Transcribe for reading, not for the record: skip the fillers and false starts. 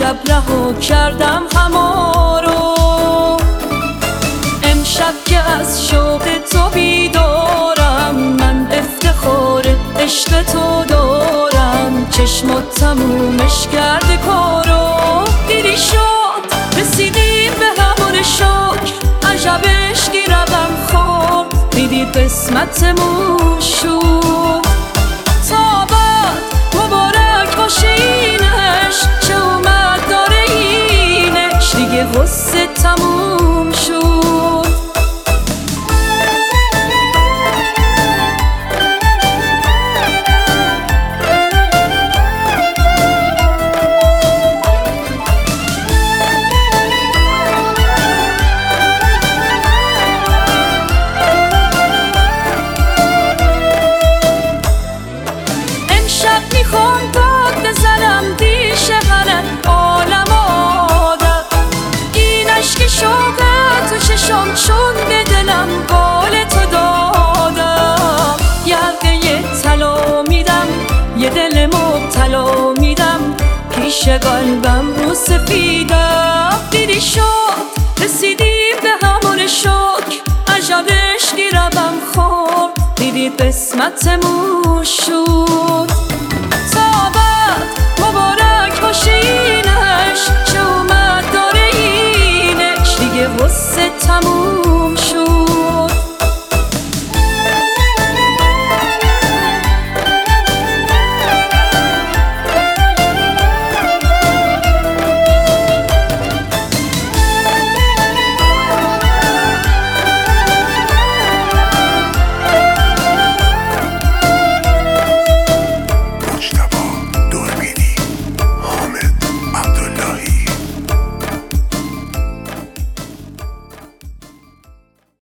شب رها کردم هما رو. امشب که از شوق تو بیدارم، من افتخار عشق تو دارم. چشمات تمومش کرده کارو. دیری شد رسیدیم به همان شکر، عجب عشقی رقم خورد، دیدی قسمتمون شد. تا بعد مبارک باشه اینش، چه اومد داره اینش، دیگه غصه تموم شد. میخوام داد بزنم دیش هر عالم آدم، این عشق شوقت تو چشم چون به دلم قول تو دادم. یه طلا میدم، یه دل مبتلا میدم، پیش قلبم رو سفیدم. دیدی شد رسیدیم به همان شکر، عجب عشقی رقم خورد، دیدی قسمتمون شد.